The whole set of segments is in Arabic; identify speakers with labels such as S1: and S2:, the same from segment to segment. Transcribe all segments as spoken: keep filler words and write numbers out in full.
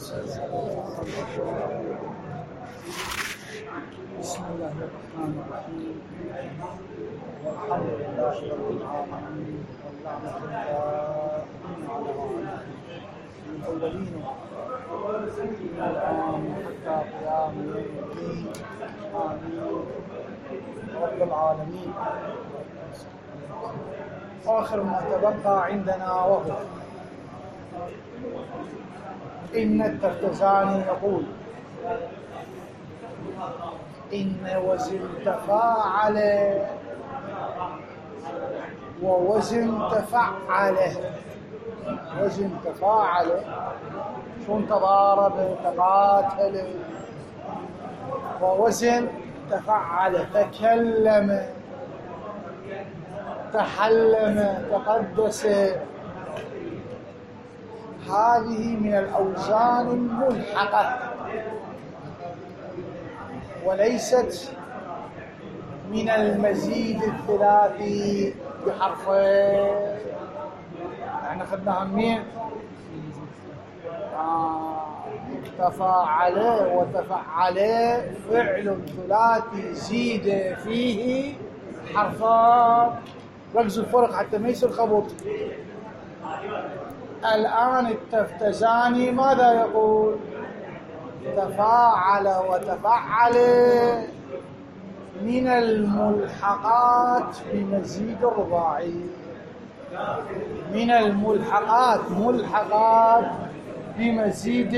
S1: بسم الله الرحمن الرحيم. والحمد لله رب العالمين، واللعنة دائمة على الظالمين من الأولين والآخرين الآن حتى قيام يوم الدين. آمين رب العالمين. آخر ما تبقى عندنا وهو إن التفتزاني يقول إن وزن تفاعل ووزن تفعل. وزن تفاعل شون تضارب تقاتل، ووزن تفعل تكلم تحلم تقدس. هذه من الأوزان الملحقة وليست من المزيد الثلاثي بحرفين. يعني أخذناها منين؟ آه تفاعل وتفعل فعل ثلاثي زيد فيه حرفان. ركزوا الفرق حتى ما يصير خبط. الآن التفتزاني ماذا يقول؟ تفاعل وتفعل من الملحقات بمزيد الرباعي. من الملحقات ملحقات بمزيد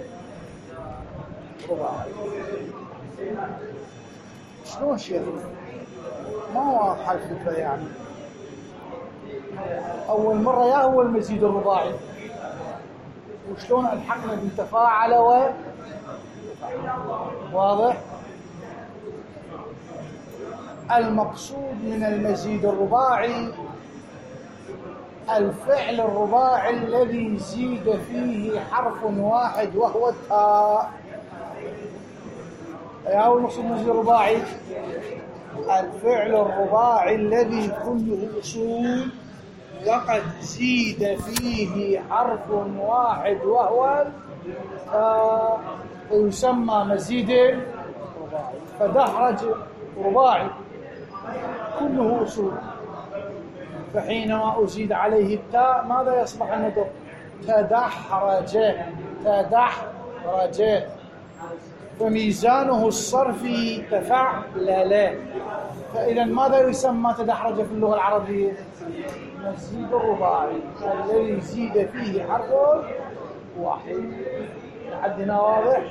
S1: الرباعي. شلون شيء؟ ما واضحة الفكرة يعني. أول مرة يا هو المزيد الرباعي، وشلون ألحقنا بتفاعل و واضح؟ المقصود من المزيد الرباعي الفعل الرباعي الذي زيد فيه حرف واحد وهو التاء. يا هو المقصود من المزيد الرباعي الفعل الرباعي الذي كله أصول وقد زيد فيه حرف واحد وهو التاء، ويسمى مزيد رباعي. فدحرج رباعي كله أصول، فحينما أزيد عليه التاء ماذا يصبح النطق؟ تدحرج تدحرج. فميزانه الصرفي تفعلل. فإذا ماذا يسمى تدحرج في اللغة العربية؟ مزيد الرباعي الذي زيد فيه حرف واحد. لحدنا واضح؟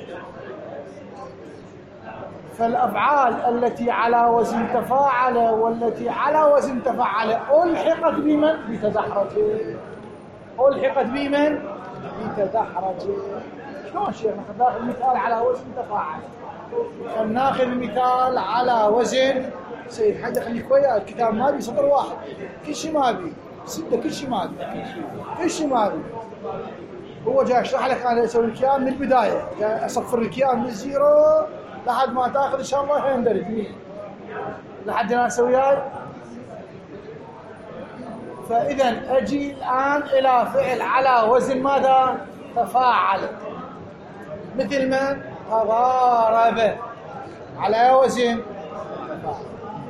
S1: فالأفعال التي على وزن تفاعل والتي على وزن تفعل ألحقت بمن؟ بتدحرج. ألحقت بمن؟ بتدحرج. شلون شيخ ناخذ المثال على وزن تفاعل؟ خلينا ناخذ مثال على وزن سيد حد. خليك وياه، الكتاب ما بي سطر واحد، كل شيء ما بي سته، كل شيء ما بي كل شيء ما بي. هو جاي يشرح لك انا اسوي لك اياه من البدايه، جاي اصفر لك اياه من الزيرو لحد ما تاخذ ان شاء الله هندرج لحد ما اسوي اياه. فاذا اجي الان الى فعل على وزن ماذا؟ تفاعل. مثل من؟ تضارب على وزن تفاعل.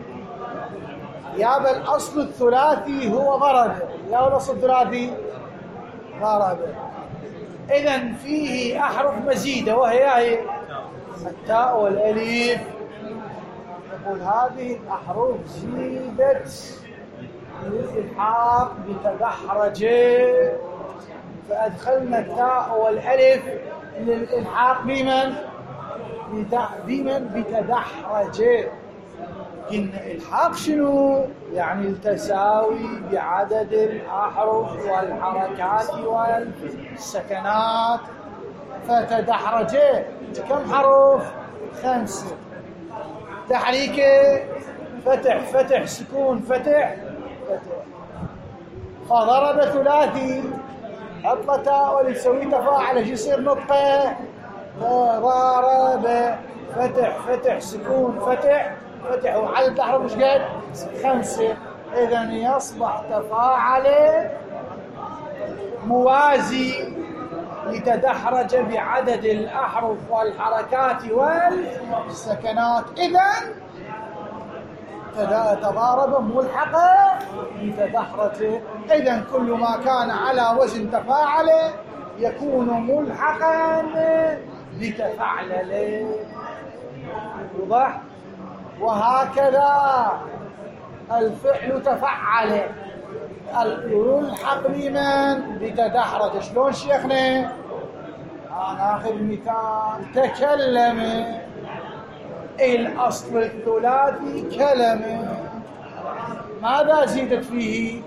S1: يا بل الاصل الثلاثي هو ضرب. يا الاصل الثلاثي ضرب. اذا فيه احرف مزيده وهي هي التاء والالف. نقول هذه الاحرف زيدت للالحاق بتدحرج، فادخلنا التاء والالف للالحاق بمن؟ بمن؟ بتدحرج. إن الحاق شنو؟ يعني التساوي بعدد الأحرف والحركات والسكنات. فتدحرج كم حرف؟ خمسة. تحريكه فتح فتح سكون فتح فتح. فضرب ثلاثي حط تاء ولتسوي تفاعل ايش يصير نطقه؟ ضرب فتح فتح سكون فتح فتح. وعدد الأحرف مش قد؟ خمسة. إذن يصبح تفاعل موازي لتدحرج بعدد الأحرف والحركات والسكنات. إذن تضارب ملحقة بتدحرج. إذن كل ما كان على وزن تفاعل يكون ملحقا بتفعلل. واضح؟ وهكذا الفعل تفعل يلحق بمن؟ بتدحرج. شلون شيخنا؟ ناخذ مثال. تكلم، الأصل الثلاثي كلمة، ماذا زيدت فيه؟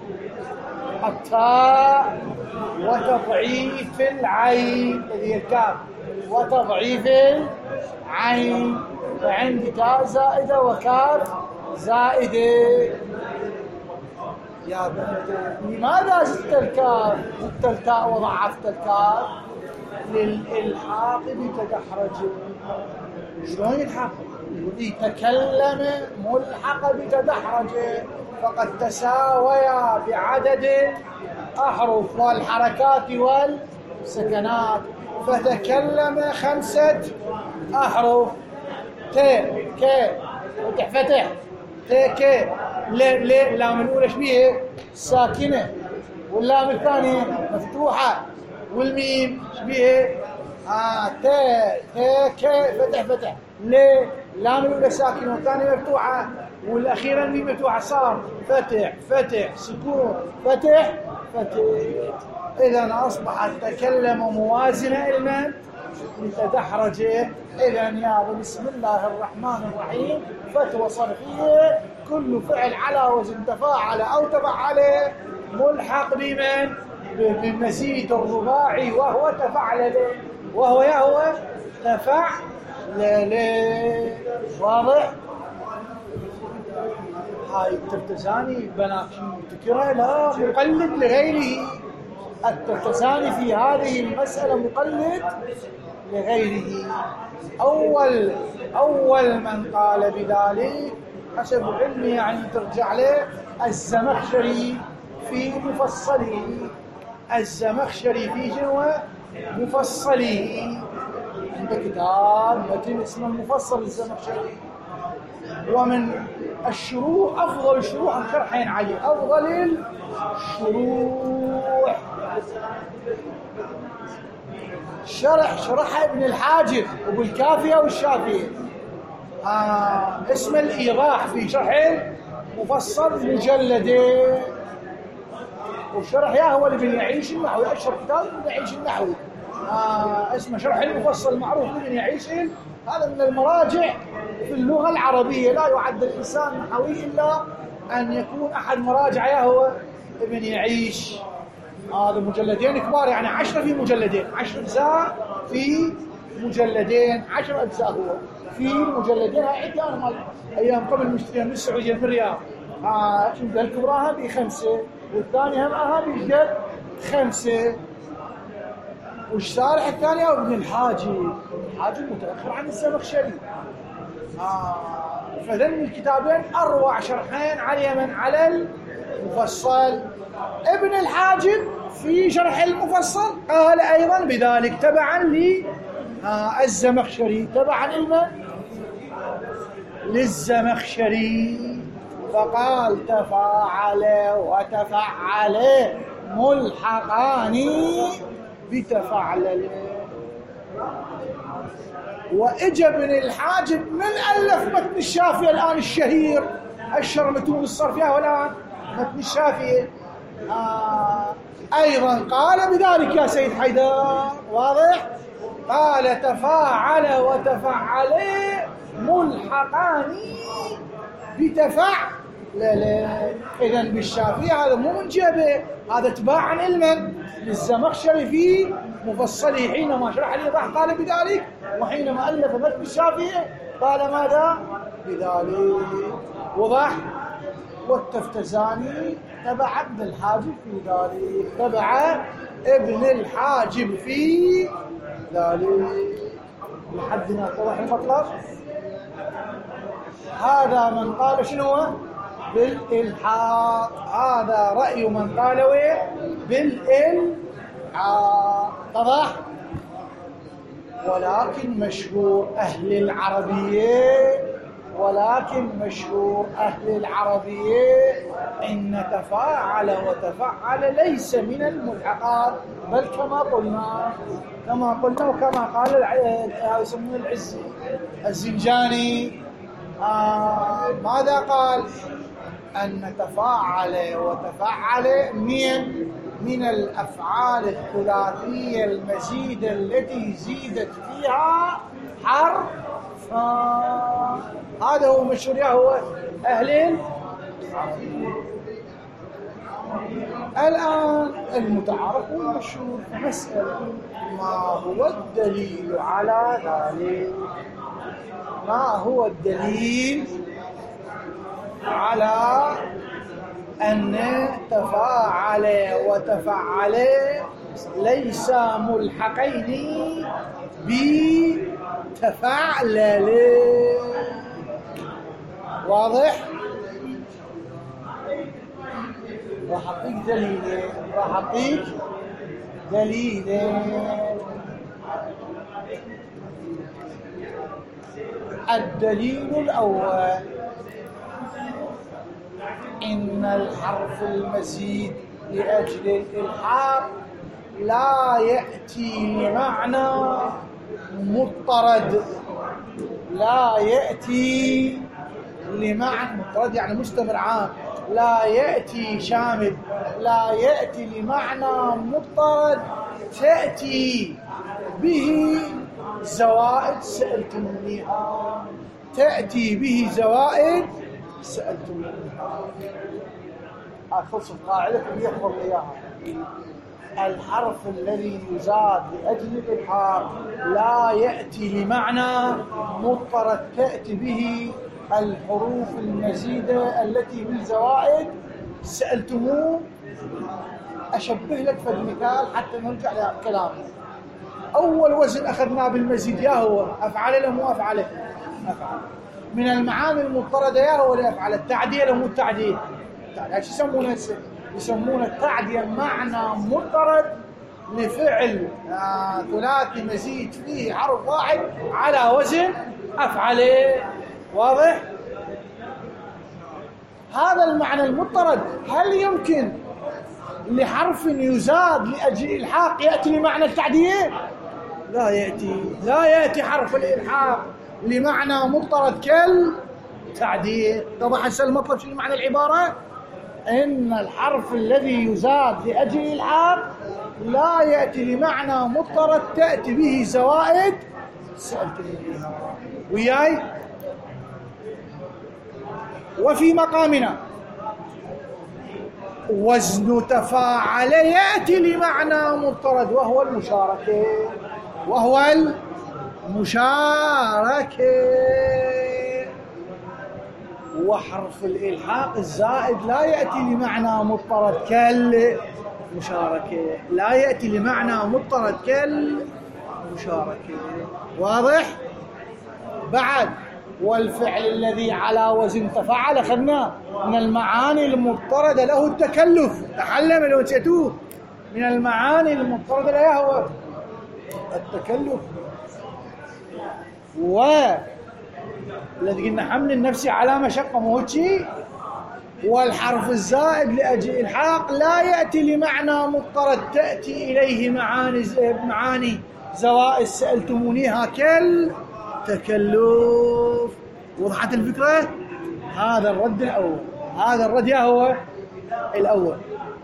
S1: التاء وتضعيف العين الذي هي الكاف، وتضعيف العين، فعندي تاء زائدة وكاف زائدة. يا بنتي لماذا زدت الكاف؟ زدت التاء وضعفت الكاف للإلحاق بتدحرج. شلون يلحق؟ تكلم ملحق بتدحرج، فقد تساويا بعدد الأحرف والحركات والسكنات. فتكلم خمسة أحرف: ت ك فتح فتح ت ك ل ل. اللام الأولى ايش بيها؟ ساكنة، واللام الثانية مفتوحة، والميم ايش بيها؟ آه ت ت ك فتح فتح ل. اللام الأولى ساكنة والثانية مفتوحة والأخيرة الميم مفتوحة، صار فتح فتح سكون فتح فتح. إذن أصبحت تكلم موازنة لمن؟ لتدحرجه. إذن يا بسم الله الرحمن الرحيم فتوى صرفية: كل فعل على وزن تفاعل أو تفعل ملحق بمن؟ بالمزيد الرباعي وهو تفعل، وهو يهوى تفعل. واضح؟ هاي الترتزاني بناكشي تكره لا مقلد لغيره. الترتزاني في هذه المسألة مقلد لغيره. أول أول من قال بذلك حسب علمي يعني ترجع له الزمخشري في مفصله. الزمخشري في شنو؟ مفصله. عنده كتاب متن اسمه المفصل الزمخشري. ومن الشروح أفضل شروح الشرحين عليه، أفضل الشروح شرح شرح ابن الحاجب وبالكافية والشافية. آه اسم الإيضاح في شرح مفصل مجلدين، والشرح يا هو لابن يعيش النحوي، أشهر كتاب ابن يعيش النحوي. آه اسمه شرح المفصل معروف لابن يعيش. هذا من المراجع في اللغة العربية. لا يعد الإنسان نحوي إلا أن يكون أحد مراجعه هو ابن يعيش. هذا آه مجلدين كبار، يعني عشرة في مجلدين، عشر أجزاء في مجلدين، عشر أجزاء هو في مجلدين. هاي عندي أنا مال أيام قبل مشتريها من السعودية من الرياض. آه شوف الكبرى هذه خمسة والثانية هم هذه جد خمسة. والشارح الثاني هو ابن الحاجب. الحاجب متأخر عن الزمخشري. آه فذن الكتابين أروع شرحين على من؟ على المفصل. ابن الحاجب في شرح المفصل قال أيضا بذلك تبعا للزمخشري، تبعا لمن؟ للزمخشري. فقال تفاعل وتفعل ملحقان بتفعل. وإجا ابن الحاجب من ألف متن الشافية الآن الشهير، أشهر متون الصرفية والآن متن الشافية. آه أيضا قال بذلك يا سيد حيدر. واضح؟ قال تفاعل وتفعل ملحقان بتفعل. لا لا إذن بالشافية هذا مو من جيبه، هذا تباعا علما للزمخشري في مفصله. حينما شرح الإيضاح قال بذلك، وحينما ألف متن الشافية قال ماذا؟ بذلك. وضح؟ والتفتزاني تبع ابن الحاجب في ذلك، تبع ابن الحاجب في ذلك. لحدنا اتضح المطلب. هذا من قال شنو؟ بالإلحاق. هذا رأي من قال بالإلحاق. اتضح؟ ولكن مشهور أهل العربية ولكن مشهور أهل العربية إن تفاعل وتفعل ليس من الملحقات، بل كما قلنا كما قلنا وكما قال يسمونه العزي الزنجاني. آه ماذا قال؟ أن تفاعل وتفعل من من الأفعال الثلاثية المزيدة التي زيدت فيها حرف. آه هذا هو مشهور يا هو أهل. الآن المتعارف والمشهور، مسألة ما هو الدليل على ذلك؟ ما هو الدليل على أن تفاعل وتفعل ليس ملحقين بتفعلل؟ واضح؟ راح أعطيك دليل راح أعطيك دليل الدليل الأول إن الحرف المزيد لأجل الإلحاق لا يأتي لمعنى مضطرد، لا يأتي لمعنى مضطرد يعني مستمر عام، لا يأتي شامل، لا يأتي لمعنى مضطرد تأتي به زوائد سألتمونيها، تأتي به زوائد سألتمونيها. أخلص القاعدة اللي يحفظ إياها. الحرف الذي يزاد لأجل الإلحاق لا يأتي لمعنى مضطرد تأتي به الحروف المزيدة التي من زوائد سألتموه. أشبه لك في المثال حتى نرجع لكلامه. أول وزن أخذناه بالمزيد يا هو أفعل له مو أفعله؟ أفعل. من المعاني المضطردة يا هو لأفعل التعدية له مو التعدية؟ ايش يسمونه؟ يسمونه التعدية معنى مضطرد لفعل آه ثلاثي مزيد فيه حرف واحد على وزن أفعله. واضح؟ هذا المعنى المضطرد هل يمكن لحرف يزاد لأجل الإلحاق يأتي لمعنى التعدية؟ لا يأتي لا يأتي حرف الإلحاق لمعنى مضطرد كالتعدية. طبعا هسه المطلب شنو معنى العبارة؟ إن الحرف الذي يزاد لأجل الإلحاق لا يأتي لمعنى مضطرد تأتي به زوائد سألتني وياي. وفي مقامنا وزن تفاعل يأتي لمعنى مضطرد وهو المشاركة وهو المشاركة وحرف الإلحاق الزائد لا يأتي لمعنى مضطرد كالمشاركة، لا يأتي لمعنى مضطرد كالمشاركة. واضح؟ بعد والفعل الذي على وزن تفعل أخذناه من المعاني المضطردة له التكلف. تعلم لو نسيتوه من المعاني المضطردة له هو التكلف. والذي قلنا حمل النفس على مشقة موتشي. والحرف الزائد لأجل الإلحاق لا يأتي لمعنى مضطرد تأتي إليه معاني معاني زوائد سألتمونيها كالتكلف. وضحت الفكرة؟ هذا الرد الأول. هذا الرد يا هو الأول.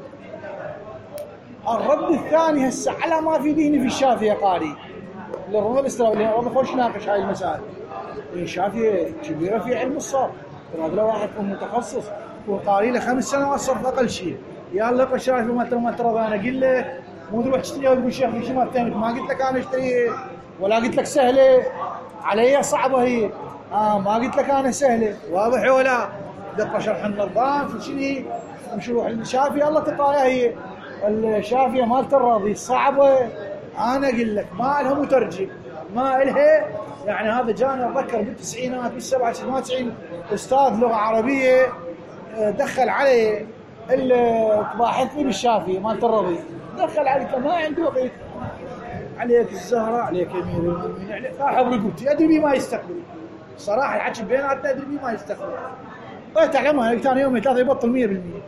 S1: الرد الثاني هسه على ما في ديني في الشافعية قاري للرد الاستراوي لأن الرد خوش ناقش هاي المسائل. الشافعية كبيرة في علم الصرف، هذا لو واحد يكون متخصص يكون قاري له خمس سنوات صرف أقل شيء. يا الله الشافعي ما ترى ما ترى أنا قل له مو تروح تشتريها وتقول شيخ في شيء ما بتعمل. ما قلت لك أنا اشتريه ولا قلت لك سهلة علي صعبة هي. آه ما قلت لك أنا سهلة. واضح ولا؟ دقة شرح النظام في شنو مش روح الشافعي الله تقراها هي الشافعية مالت الراضي صعبة. أنا أقول لك ما لها مترجم ما إلها يعني. هذا جاني أتذكر بالتسعينات بالسبعة وتسعين أستاذ لغة عربية دخل علي اللي تباحثني بالشافعي مالت الراضي، دخل علي ما عنده وقت عليك الزهرة عليك أمير المؤمنين عليك أحب رقبتي أدري بي ما يستقبل صراحة الحكي بيناتنا أدري بي ما يستقبل طيب تعلمها ثاني يوم ثلاثة يبطل مية بالمية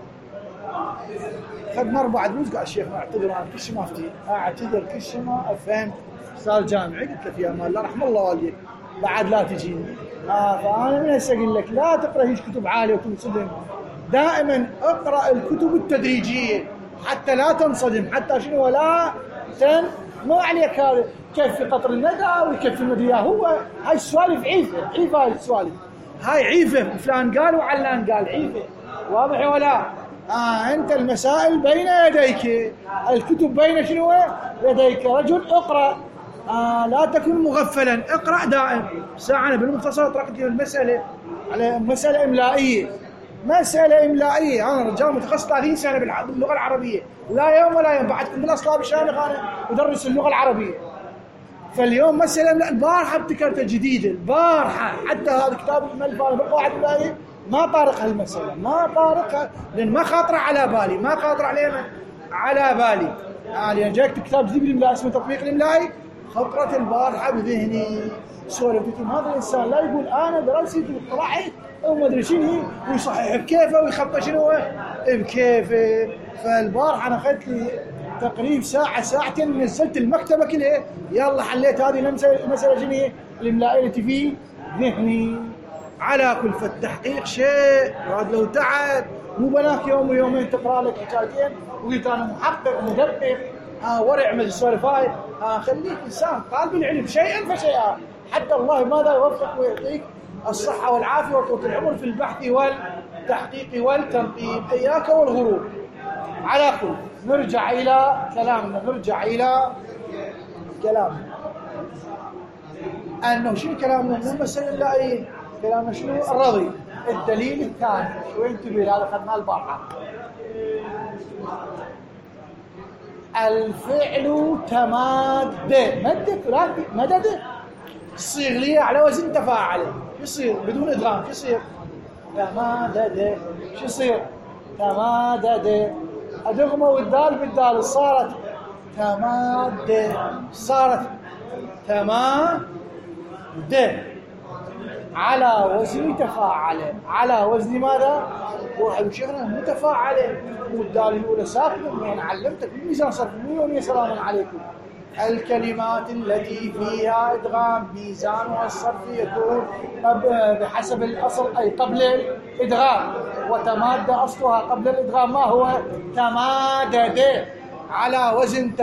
S1: خدنا أربعة دروس قال الشيخ ما أعتذر أنا كل شيء ما أفتي أعتذر كل شيء ما أفهم صار جامعي قلت له في أمان الله رحم الله والديك بعد لا تجيني آه فأنا من هسه أقول لك لا تقرأ هيك كتب عالية وتنصدم دائما اقرأ الكتب التدريجية حتى لا تنصدم حتى شنو ولا تن مو عليك هذا كيف في قطر الندى وكيف المدري هو هاي السوالف عيفة عيفة هاي السوالف هاي عيفة فلان قال وعلان قال عيفة واضح ولا آه أنت المسائل بين يديك الكتب بين شنو يديك رجل اقرأ آه لا تكن مغفلا اقرأ دائم ساعة أنا بالمختصر طرقت لي المسألة على مسألة إملائية مسألة إملائية أنا رجال متخصص ثلاثين سنة باللغة العربية لا يوم ولا يوم بعدكم بالأصلاب الشامخ أنا أدرس اللغة العربية فاليوم مسألة البارحة ابتكرتها جديدة البارحة حتى هذا كتاب الملف أنا بالقواعد الإملائية ما طارق هالمسألة ما طارقها لأن ما خاطرة على بالي ما خاطرة علينا على بالي آه يعني جاك كتاب جديد بالإملاء اسمه تطبيق الإملائي خطرة البارحة بذهني سولف هذا الإنسان لا يقول أنا درست وطلعت أو ما أدري شنو ويصحح بكيفه ويخطى شنو بكيفه فالبارحة أنا أخذت لي تقريبا ساعة ساعتين نزلت المكتبة كلها يلا حليت هذه المسألة شنو الإملائية التي في ذهني على كل فالتحقيق شيء وهذا له تعب مو بلاك يوم ويومين تقرأ لك حكايتين وقلت أنا محقق مدقق آه ورع من السوالف هاي آه خليك إنسان طالب العلم شيئا فشيئا حتى الله ماذا يوفق ويعطيك الصحة والعافية وطول العمر في البحث والتحقيق والتنقيب إياك والغرور على كل نرجع إلى كلامنا نرجع إلى كلامنا أنه شنو كلامنا من المسألة اللائية كلامنا شنو الرضي الدليل الثاني شو انتبه هذا خدناه البارحة الفعل تمادة مدة ثلاثي مدد الصيغلية على وزن تفاعل يصير بدون إدغام يصير تمادد شو يصير تمادد أدغمة والدال بالدال صارت تمادة صارت تمادة على وزن تفاعل على وزن ماذا؟ واحد شيخنا متفاعل والدال الأولى ساكنة من علمتك بالميزان صرف مليون سلام عليكم الكلمات التي فيها إدغام ميزانها الصرفي يكون بحسب الأصل أي قبل الإدغام وتمادة أصلها قبل الإدغام ما هو تمادد على وزن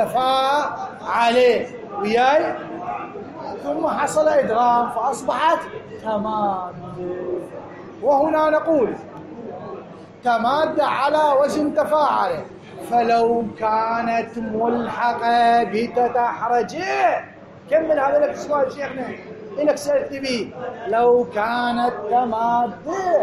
S1: تفاعل وياي ثم حصل إدغام فأصبحت تمادة وهنا نقول تمادة على وزن تفاعل فلو كانت ملحقة بتدحرجه كمل هذا لك سؤال شيخنا لك سألت به لو كانت تمادة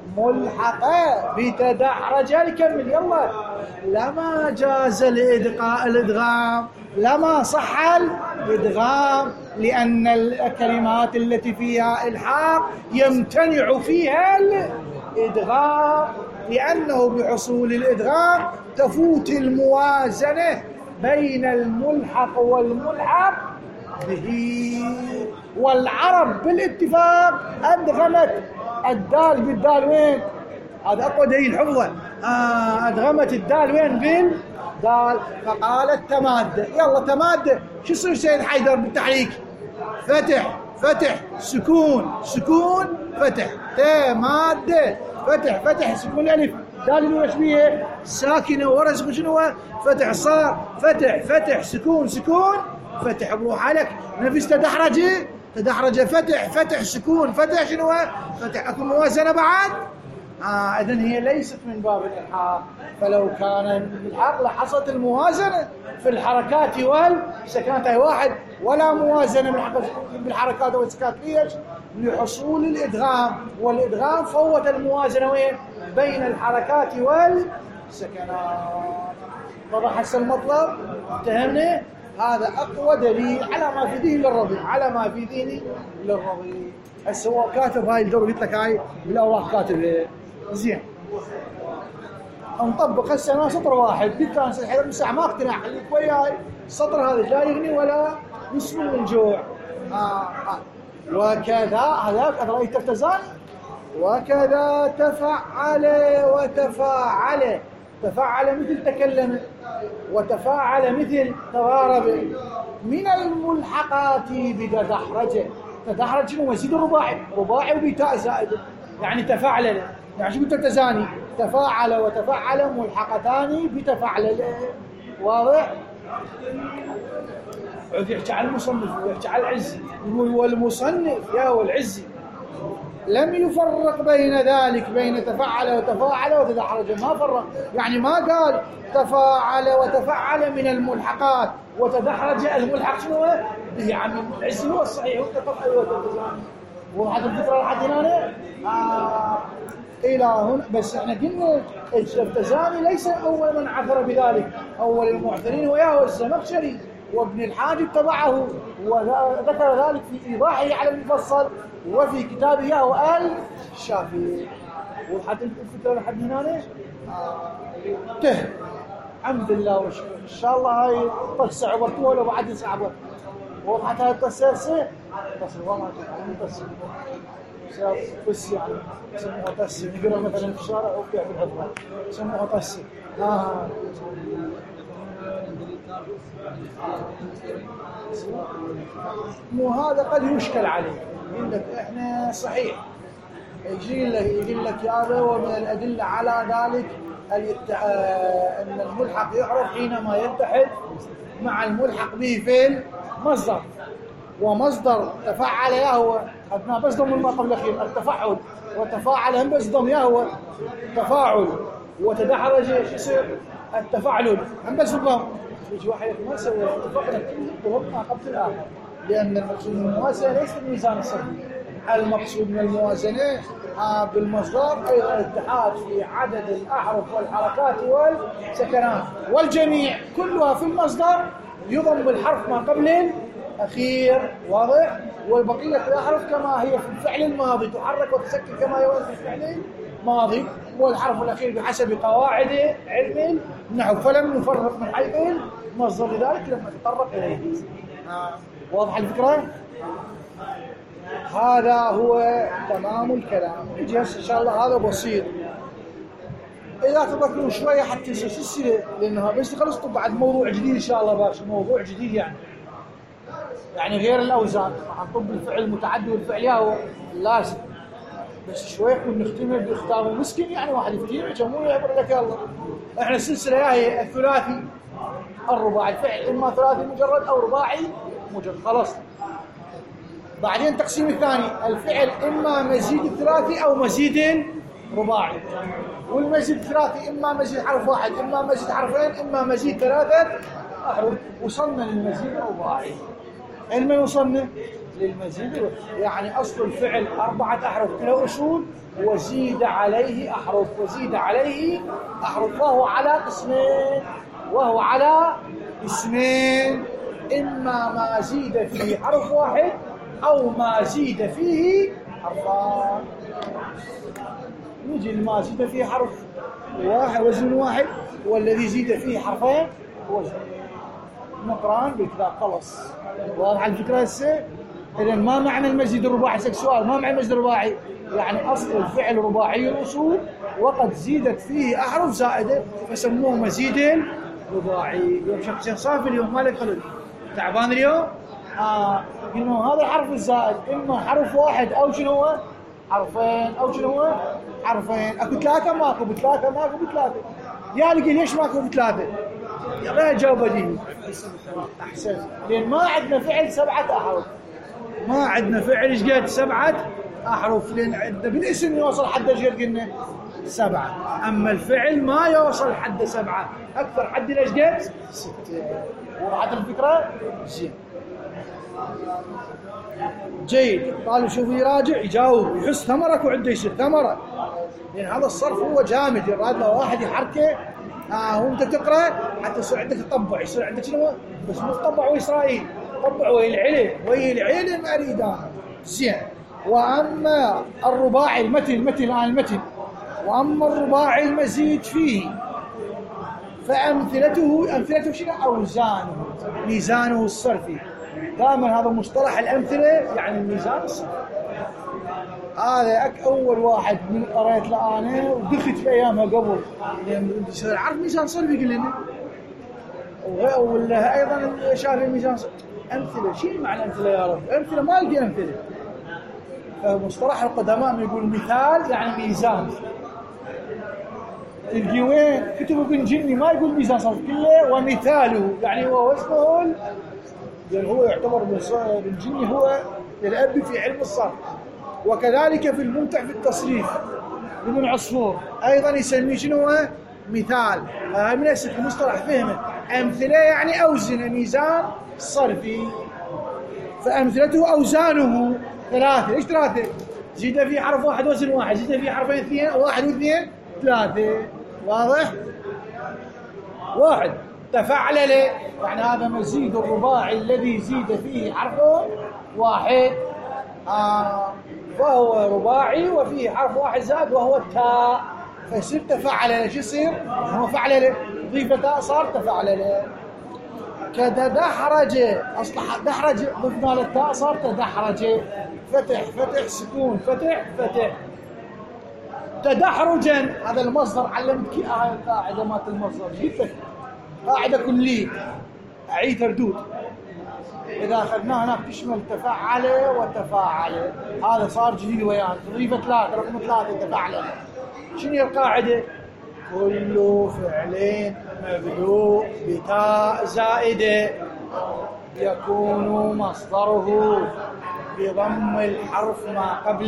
S1: ملحقة بتدحرجه كمل يلا لما جاز الإدغاء الإدغام لما صح الإدغام لأن الكلمات التي فيها إلحاق يمتنع فيها الإدغام لأنه بحصول الإدغام تفوت الموازنة بين الملحق والملحق به والعرب بالاتفاق أدغمت الدال بالدال وين هذا أقوى دليل حفظا آه أدغمت الدال وين بالدال فقالت تمادة يلا تمادة شو يصير سيد حيدر بالتحريك فتح فتح سكون سكون فتح تمادة فتح فتح سكون الألف دال الأولى شبيه ساكنة ورزق شنو فتح صار فتح فتح سكون سكون فتح بروح عليك نفس تدحرج تدحرج فتح فتح سكون فتح شنو فتح أكو موازنة بعد آه إذن هي ليست من باب الإلحاق فلو كان بالحق لحصلت الموازنة في الحركات والسكنات أي واحد ولا موازنة بالحركات والسكنات ليش لحصول الإدغام والإدغام فوت الموازنة وين بين الحركات والسكنات طبعا حسن المطلب اتهمنا هذا أقوى دليل على ما في ذهني للرضي على ما في ذهني للرضي السواء كاتب هاي الدور قلت لك هاي بالأوراق كاتب زين نطبق هسه انا سطر واحد قلت انا الحين مساحه ما اقتنع خليك وياي السطر هذا لا يغني ولا يسمن من جوع. آه آه. وكذا هذاك رأيت التزان وكذا تفعل وتفاعل. تفعل مثل تكلم وتفاعل مثل تضارب. من الملحقات بتدحرج. تدحرج شنو مزيد الرباعي رباعي وبتاء زائده يعني تفاعل يعني شو قلت التزاني تفاعل وتفعل ملحقتان بتفعل. واضح؟ يحكي عن المصنف ويحكي عن العزي والمصنف يا هو العزي لم يفرق بين ذلك بين تفعل وتفاعل وتدحرج ما فرق يعني ما قال تفاعل وتفعل من الملحقات وتدحرج الملحق شنو يعني العزي هو الصحيح والتفعل والتزاني وهذا الفكره لحد هنا آه الى هنا. بس احنا قلنا التزاني ليس اول من عثر بذلك اول المعثرين وياه الزمخشري وابن الحاجب تبعه وذكر ذلك في ايضاحه على المفصل وفي كتابه ياه الشافعي. وحد الفكره لحد هنا آه. ته الحمد لله والشكر ان شاء الله هاي قصه عبرتوها ولا بعد صعبه وضحت هاي القصه هسه بس والله ما قصه بس يعني يسموها قصه نقرا مثلا في الشارع او في الحفره يسموها قصه اه مو هذا قد يشكل عليه يقول لك احنا صحيح يجي لك يقول لك هذا ومن الادله على ذلك ان الملحق يعرف حينما يتحد مع الملحق به في المصدر ومصدر تفعل يهوى اثناء بس ضم ما قبل الاخير التفعل وتفاعل هم بس ضم يهوى تفاعل وتدحرج ايش يصير التفاعل هم بس ضم يجي واحد ما سوى اتفقنا ضربنا قبل الاخر لان المقصود من الموازنه ليس الميزان الصرفي المقصود من الموازنه بالمصدر ايضا الاتحاد في عدد الاحرف والحركات والسكنات والجميع كلها في المصدر يضم بالحرف ما قبل الاخير. واضح؟ والبقيه الاحرف كما هي في الفعل الماضي تحرك وتسكن كما هي في الفعل الماضي والحرف الاخير بحسب قواعد علم النحو فلم نفرق من حيث المصدر لذلك لما نتطرق اليه. واضح الفكره؟ هذا هو تمام الكلام. نجي هسه ان شاء الله هذا بسيط اذا تذكروا شويه حتى السلسله لانها بس خلصتوا بعد موضوع جديد ان شاء الله باشا موضوع جديد يعني يعني غير الاوزان راح نطب الفعل المتعدي والفعل ياهو لازم بس شويه كنا نختمه باختامه مسكين يعني واحد يفتينا كم يعبر لك الله. احنا السلسله هي الثلاثي الرباعي الفعل اما ثلاثي مجرد او رباعي مجرد خلاص. بعدين التقسيم الثاني الفعل اما مزيد الثلاثي او مزيد رباعي والمزيد الثلاثي اما مزيد حرف واحد اما مزيد حرفين اما مزيد ثلاثه احرف. وصلنا للمزيد الرباعي علما وصلنا للمزيد يعني اصل الفعل اربعه احرف له اصول وزيد عليه احرف وزيد عليه احرف وهو على قسمين وهو على اسمين اما ما زيد فيه حرف واحد او ما زيد فيه حرفان. نجي لما زيد فيه حرف واحد وزن واحد والذي زيد فيه حرفين وزن نقران بالكذا خلص. واضح الفكره هسه؟ اذا ما معنى المزيد الرباعي؟ سألك سؤال ما معنى المزيد الرباعي؟ يعني اصل الفعل رباعي الاصول وقد زيدت فيه احرف زائده فسموه مزيد رباعي. اليوم شخصين صافي اليوم مالك خلل تعبان اليوم؟ اه انه هذا الحرف الزائد اما حرف واحد او شنو هو؟ حرفين او شنو هو؟ حرفين. اكو ثلاثه ماكو بثلاثه ماكو بثلاثه يا لقي ليش ماكو بثلاثه؟ يلا جاوب بديهي احسن لان ما عندنا فعل سبعه احرف ما عندنا فعل ايش قد سبعه احرف لان عندنا بالاسم يوصل حد ايش قد قلنا سبعه اما الفعل ما يوصل حد سبعه اكثر حد ايش قد سته. وضحت الفكره؟ زين جيد. طالب شوف يراجع يجاوب يحس ثمرك وعنده يصير ثمره لان هذا الصرف هو جامد يراد له واحد يحركه اه وانت تقرا حتى يصير عندك تطبع يصير عندك شنو بس مو تطبع واسرائيل طبع وهي العلم وهي العلم اريدها. زين. واما الرباعي المتن المتن الان المتن وأما الرباعي المزيد فيه فأمثلته أمثلته شنو؟ أوزانه، ميزانه الصرفي. دائما هذا مصطلح الأمثلة يعني الميزان الصرفي. هذا أك أول واحد من قريت له أنا ودخلت في أيامها قبل يعني عرف ميزان صرفي يقول لنا، ولا أيضا شاف الميزان صرفي. أمثلة شيء معنى أمثلة يا رب؟ أمثلة ما ألقي أمثلة. فمصطلح القدماء يقول مثال يعني ميزان. تلقي وين كتب ابن جني ما يقول ميزان صرف كله ومثاله يعني هو وزنه، يعني هو يعتبر ابن جني هو الأب في علم الصرف. وكذلك في الممتع في التصريف ابن عصفور أيضا يسميه شنو؟ مثال. هذا من أسف مصطلح فهمه. أمثلة يعني أوزن، ميزان صرفي. فأمثلته أوزانه ثلاثة. إيش ثلاثة؟ زيد فيه حرف واحد وزن واحد، زيد فيه حرفين اثنين، واحد واثنين ثلاثة. واضح؟ واحد تفعلل يعني هذا مزيد الرباعي الذي زيد فيه حرف واحد، آه فهو رباعي وفيه حرف واحد زاد وهو التاء، فيصير تفعلل. شو يصير؟ هو فعلل ضيف تاء صار تفعلل. كتدحرج، أصلح دحرج ضفنا للتاء صار تدحرج. فتح فتح سكون فتح فتح. تدحرجا هذا المصدر علمتك هاي القاعده مالت المصدر، جبت قاعده كليه اعيد تردود. اذا اخذناها هناك تشمل تفعل وتفاعل، هذا صار جديد ويانا تضيف ثلاثه، رقم ثلاثه تفعل. شنو هي القاعده؟ كل فعل مبدوء بتاء زائده يكون مصدره بضم الحرف ما قبل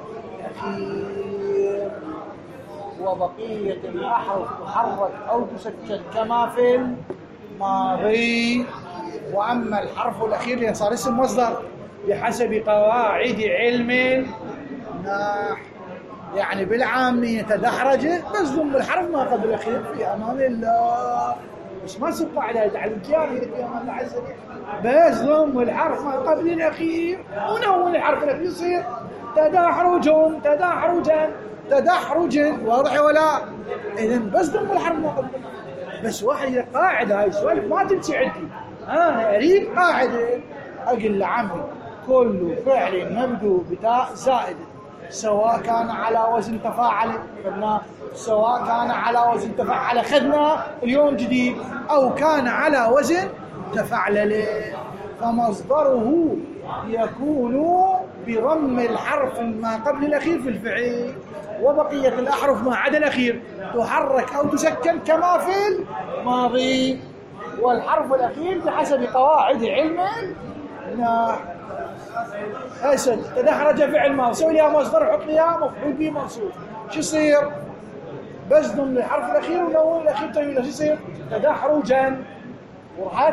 S1: الأخير، وبقية الأحرف تحرك أو تسكن كما في الماضي. وأما الحرف الأخير اللي صار اسم مصدر بحسب قواعد علم النحو، يعني بالعامية تدحرج بس ضم الحرف ما قبل الأخير في أمان الله. بس ما سوى قاعدة يتعلم كيان في أمان الله عز وجل، بس ضم الحرف ما قبل الأخير ونون الحرف الأخير يصير تدحرج تدحرجا تدحرجا. واضح ولا؟ إذن بس ضم الحرف ما قبل. بس واحد قاعدة هاي سوالف ما تمشي عندي، أنا أريد قاعدة أقول لعمي كل فعل مبدوء بتاء زائدة سواء كان على وزن تفاعل خذناه، سواء كان على وزن تفعل خذناه اليوم جديد، أو كان على وزن تفعلل، فمصدره يكون بضم الحرف ما قبل الأخير في الفعل، وبقية الأحرف ما عدا الأخير تحرك أو تسكن كما في الماضي. والحرف الأخير بحسب قواعد علم النحو. أسد تدحرج فعل ماضي، سوي لها مصدر حط لها مفعول به منصوب، شو يصير؟ بس ضمن الحرف الأخير ونون الأخير طويل، شو يصير؟ تدحرجا. ورحت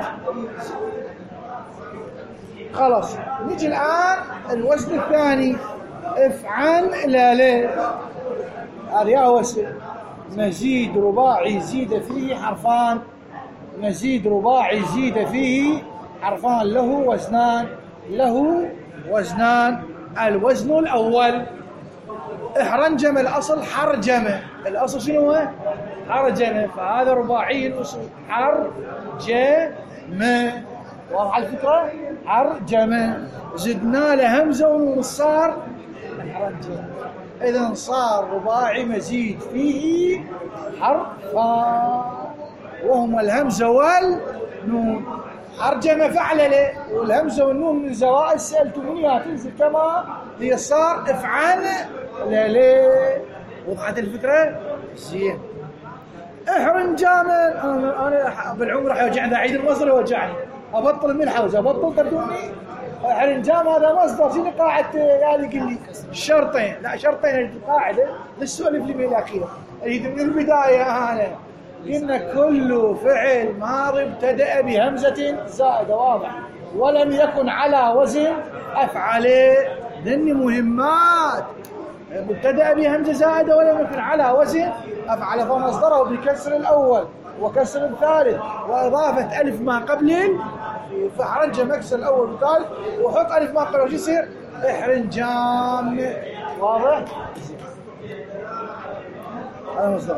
S1: خلاص. نيجي الآن الوزن الثاني افعل لا لا. هذا يا وسع مزيد رباعي زيد فيه حرفان، مزيد رباعي زيد فيه حرفان له وزنان، له وزنان. الوزن الأول احرنجم، الأصل حرجمة، الأصل شنو هو؟ حرجمة، فهذا رباعي الأصول حرجمة. واضح الفكرة؟ حرجمة زدنا له همزة ونون صار حرجمة. إذن صار رباعي مزيد فيه حرفان وهما الهمزة والنون. حرجمة فعلل، والهمزة والنون من زوائد سألتمونيها تنزل كما هي صار افعل لا لا. وضحت الفكرة؟ زين. احرنجام انا انا بالعمر راح يوجعني، اعيد المصدر يوجعني، ابطل من حوزه ابطل تردوني. احرنجام هذا مصدر شنو قاعدة قال لي شرطين، لا شرطين القاعدة للسؤال اللي بالاخير اريد من البداية. انا قلنا كل فعل ماضي ابتدأ بهمزة زائدة، واضح، ولم يكن على وزن أفعل. ذني مهمات، ابتدأ بهمزة زائدة ولم يكن على وزن أفعل، فمصدره بكسر الأول وكسر الثالث وإضافة ألف ما قبل، فحرنجم اكسر الأول والثالث وحط ألف ما قبل، وش يصير؟ احرنجام. واضح؟ هذا مصدر.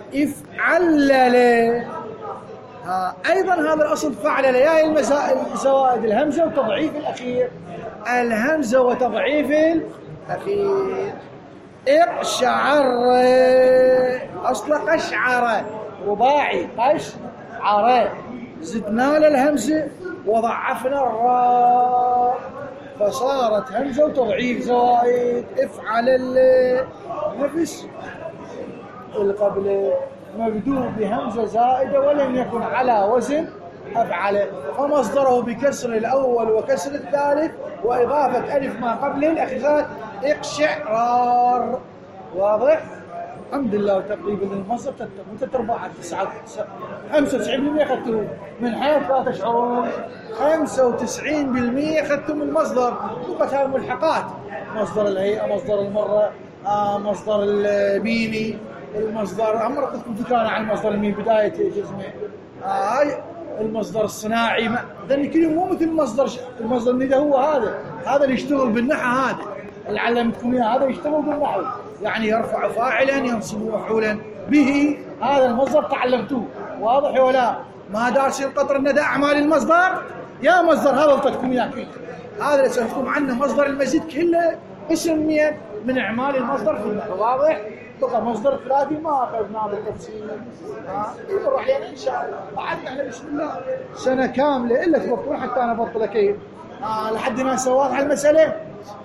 S1: افعلل ها أيضا هذا الأصل فعلل، يا هي الزوائد الهمزة وتضعيف الأخير، الهمزة وتضعيف الأخير. اقشعر أصل قشعر رباعي قشعر، زدنا للهمزة وضعفنا الراء فصارت همزة وتضعيف زوائد. افعل نفس القبل مبدوء بهمزة زائدة ولم يكن على وزن أفعل، فمصدره بكسر الأول وكسر الثالث وإضافة ألف ما قبل الأخذات اقشعرار. واضح؟ الحمد لله. تقريبا المصدر متتربع على تسعة خمسة وتسعين بالمئة أخذته من حيث لا تشعرون. خمسة وتسعين بالمئة أخذتم المصدر. بقت هاي الملحقات، مصدر الهيئة، مصدر المرة، آه مصدر الميمي، المصدر أمر قلتكم فكرة عن مصدر الميمي بداية جزمه، هاي آه المصدر الصناعي. ذني كلهم مو مثل المصدر ش... المصدر الندى هو هذا، هذا اللي يشتغل بالنحو، هذا اللي علمتكم اياه، هذا يشتغل بالنحو، يعني يرفع فاعلا ينصب مفعولا به، هذا المصدر تعلمتوه. واضح ولا ما دارسين قطر الندى اعمال المصدر؟ يا مصدر هذا غلطتكم اياه كله، هذا اللي سالتكم عنه مصدر المزيد كله اسم من اعمال المصدر في النحو. واضح؟ بقى مصدر ثلاثي ما اخذناه بالتفصيل، ها نروح علينا ان شاء الله. قعدنا احنا بسم الله سنه كامله الا تبطلون حتى انا ابطل كيف آه لحد ما سويت على المساله.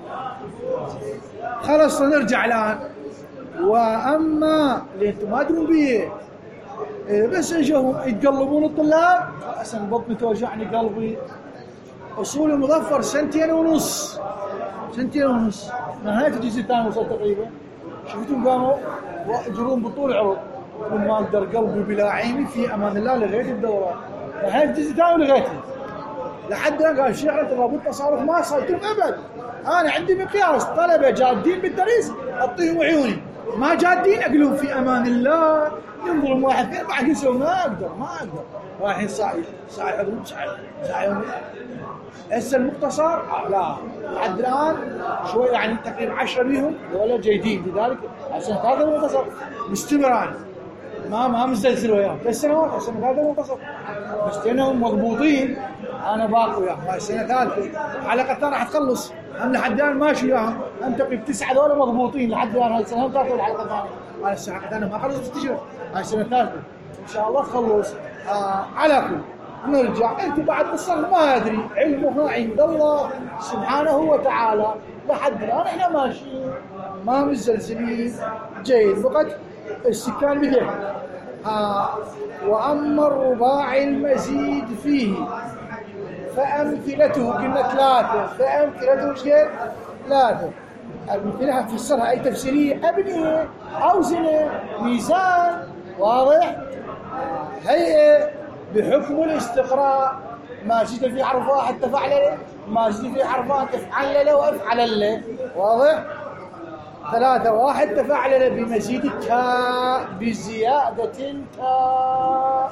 S1: خلاص نرجع الان. واما اللي انتم ما تدرون به إيه بس اجوا يتقلبون الطلاب، اصلا بطني توجعني قلبي. اصول المظفر سنتين ونص، سنتين ونص نهايه الجزء الثاني وصلت تقريبا. شفتوا قاموا يجرون بطول عروض، من ما اقدر قلبي بلا عيني في امان الله لغيت الدورات. نهايه الجزء الثاني لغيته لحد قال الشيخ ترى ابو التصارف ما صار. قلت لهم ابد، انا عندي مقياس، طلبه جادين بالدرس اعطيهم عيوني، ما جادين اقول في امان الله. ينظرون واحد اثنين بعد يسوي ما اقدر ما اقدر رايحين ساعي ساعي حضور ساعي ساعي هسه المختصر لا لحد الان شوي يعني تقريبا عشرة بيهم ولا جيدين، لذلك عشان هذا المختصر مستمر انا ما ما مزلزل وياهم ثلاث سنوات عشان هذا المختصر مستنهم مضبوطين. انا باقي وياهم هاي السنه الثالثه، حلقه ثانيه راح تخلص، هم لحد الان ماشي وياهم، انتقي بتسعه ذولا مضبوطين لحد الان. هاي السنه الثالثه والحلقه الثانيه، هاي السنه الثانيه ما خلصت ست اشهر، هاي السنه الثالثه ان شاء الله تخلص. آه على كل نرجع، انت بعد الصرف ما ادري علمها عند الله سبحانه وتعالى. لحد الان احنا ماشيين ما مزلزلين جيد. فقط السكان بدح. آه واما الرباعي المزيد فيه فامثلته قلنا ثلاثه، فامثلته ايش قال؟ ثلاثه. امثلها فسرها اي تفسيريه، ابنيه، اوزنه، ميزان. واضح؟ هيئه بحكم الاستقراء، ما زيد في حرف واحد تفعل، ما زيد في حرفان تفعل له وافعل له. واضح؟ ثلاثة. واحد تفعل بمزيد التاء بزيادة التاء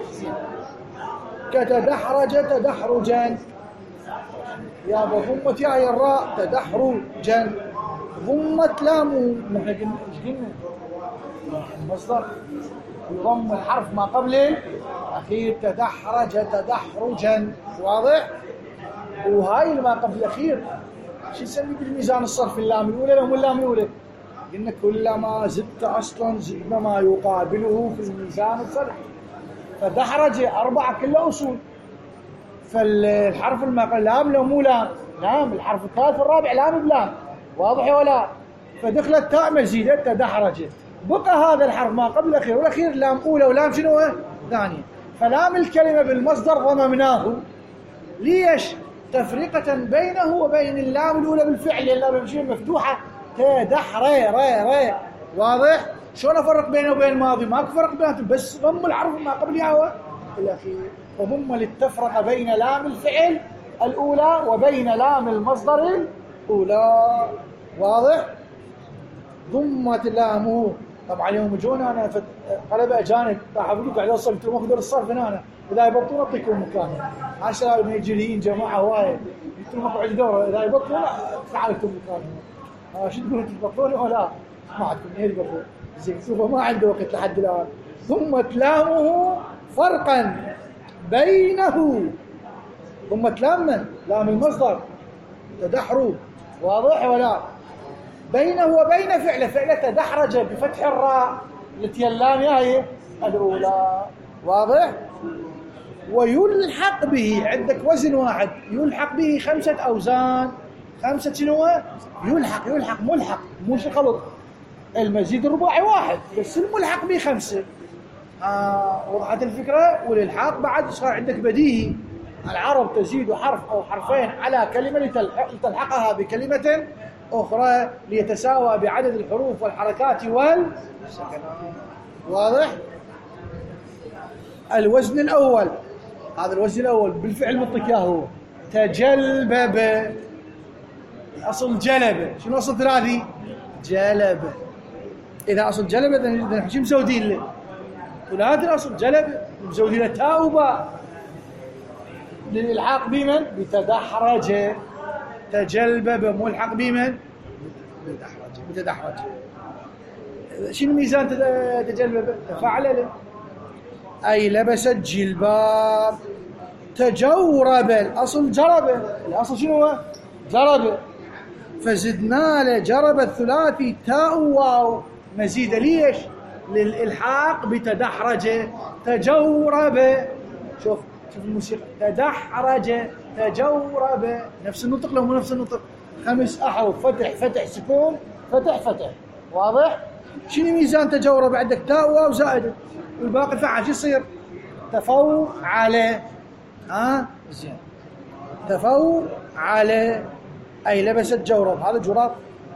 S1: كتدحرج تدحرجا، يا بضمة يا الراء تدحرجا، ضمة لام. نحن قلنا ايش قلنا؟ المصدر يضم الحرف ما قبل الأخير، تدحرج تدحرجا. واضح؟ وهاي ما قبل الأخير شو نسمي بالميزان الصرف؟ اللام الأولى لهم اللام الأولى. قلنا كلما زدت أصلا زدنا ما يقابله في الميزان الصرف. فدحرج أربعة كلها أصول، فالحرف المقل لام لو مو لام، لام الحرف الثالث والرابع لام بلام. واضح ولا؟ فدخلت تاء مزيدة تدحرجت، بقى هذا الحرف ما قبل الأخير، والأخير لام أولى ولام شنو ثانية. فلام الكلمة بالمصدر ضممناه، ليش؟ تفرقة بينه وبين اللام الأولى بالفعل، لأن اللام بالفعل مفتوحة تدحري ري ري. واضح؟ شلون أفرق بينه وبين الماضي؟ ماكو فرق بيناتهم، بس ضم الحرف ما قبلها الأخير، وضم للتفرقة بين لام الفعل الأولى وبين لام المصدر الأولى. واضح؟ ضمت لامه. طبعا يوم جونا انا قلب اجانب حافظوك قاعد اوصل قلت لهم اخذوا الصرف هنا اذا يبطلون اعطيكم مكان عشان نيجيريين جماعه هوايه، قلت لهم اقعد دوره اذا يبطلون تعالوا لكم مكان. ها شو تقولون تبطلون ولا ما عندكم نيه تبطلون؟ زين شوفوا ما عنده وقت لحد الآن. ثم لامه فرقا بينه، ثم لام من؟ لام المصدر تدحروا، واضح ولا؟ بينه وبين فعله، فعله تدحرج بفتح الراء التي اللام هي الأولى، واضح؟ ويلحق به، عندك وزن واحد يلحق به خمسة أوزان. خمسة شنو؟ يلحق يلحق ملحق، مو شي خلط. المزيد الرباعي واحد بس الملحق به خمسة. آه وضحت الفكرة؟ والإلحاق بعد صار عندك بديهي، العرب تزيد حرف أو حرفين على كلمة لتلحقها بكلمة أخرى ليتساوى بعدد الحروف والحركات والسكنات، واضح؟ الوزن الأول، هذا الوزن الأول بالفعل مطلق يا هو تجلبب، الأصل جلب، شنو أصل ثلاثي؟ جلب. إذا أصل جلب إذا نحن شو مزودين له؟ ثلاثي الأصل جلب، مزودين له تاء وباء للإلحاق بمن؟ بتدحرج. تجلبب ملحق بمن؟ بتدحرج. بتدحرج. شنو ميزان تجلبب؟ تفعل، أي لبست جلباب. تجورب، الأصل جرب، الأصل شنو هو؟ جرب، فزدنا له جرب الثلاثي تاء واو مزيد ليش؟ للإلحاق بتدحرج. تجورب، شوف شوف الموسيقى، تدحرج تجورب، نفس النطق لو مو نفس النطق، خمس أحرف، فتح فتح سكون فتح فتح، واضح؟ شنو ميزان تجورب؟ عندك تاء واو زائد والباقي فعل، شو يصير؟ تفوعل. ها زين، تفوعل أي لبست جورب، هذا جراب.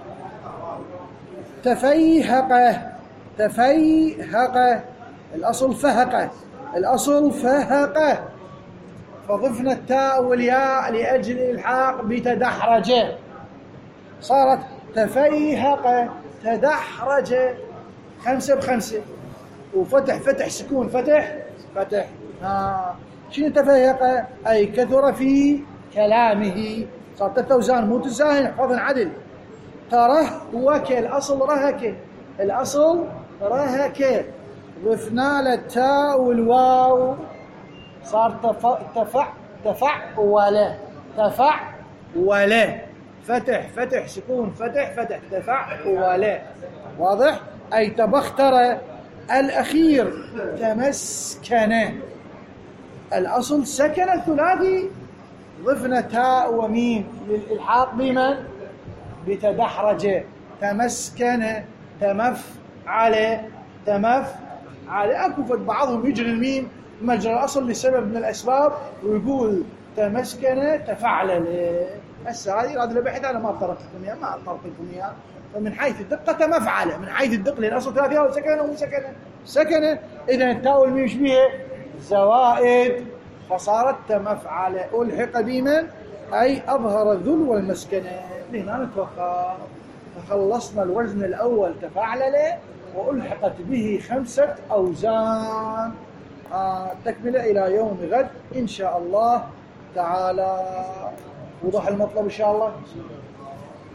S1: تفيهقه، تفيهقه، الأصل فهقه، الأصل فهقه، فضفنا التاء والياء لأجل الإلحاق بتدحرج، صارت تفيهقه تدحرج، خمسة بخمسة، وفتح فتح سكون فتح فتح. آه. شنو تفيهقه؟ أي كثر في كلامه، صارت التوزان مو تساهل، احفظن عدل. ترهوك، الأصل رهك، الأصل رهك، ضفنا للتاء والواو صار تفع تفع تفعول تفعول، فتح فتح سكون فتح فتح، تفعول، واضح؟ أي تبختر. الأخير تمسكن، الأصل سكن الثلاثي، ضفنا تاء وميم للإلحاق بمن؟ بتدحرج. تمسكن، تمفعل، تمفعل. أكو بعضهم يجري الميم مجرى الأصل لسبب من الأسباب ويقول تمسكن تفعل. هسه هذه هذا البحث أنا ما طرقتكم إياه، ما طرقتكم إياه. فمن حيث الدقة تمفعل، من حيث الدقة لأن الأصل ثلاثي أو سكنة ومو سكنة، سكنة، إذا التاء والميم ايش بيها؟ زوائد، فصارت تمفعل. ألحق بمن؟ أي أظهر الذل والمسكنة. هنا نتوقف، فخلصنا الوزن الأول تفعلل وألحقت به خمسة أوزان. آه تكملة إلى يوم غد إن شاء الله تعالى. وضح المطلب إن شاء الله.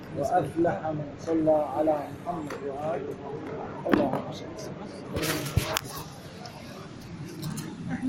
S1: وأفلح من صلى على محمد وآله اللهم صل.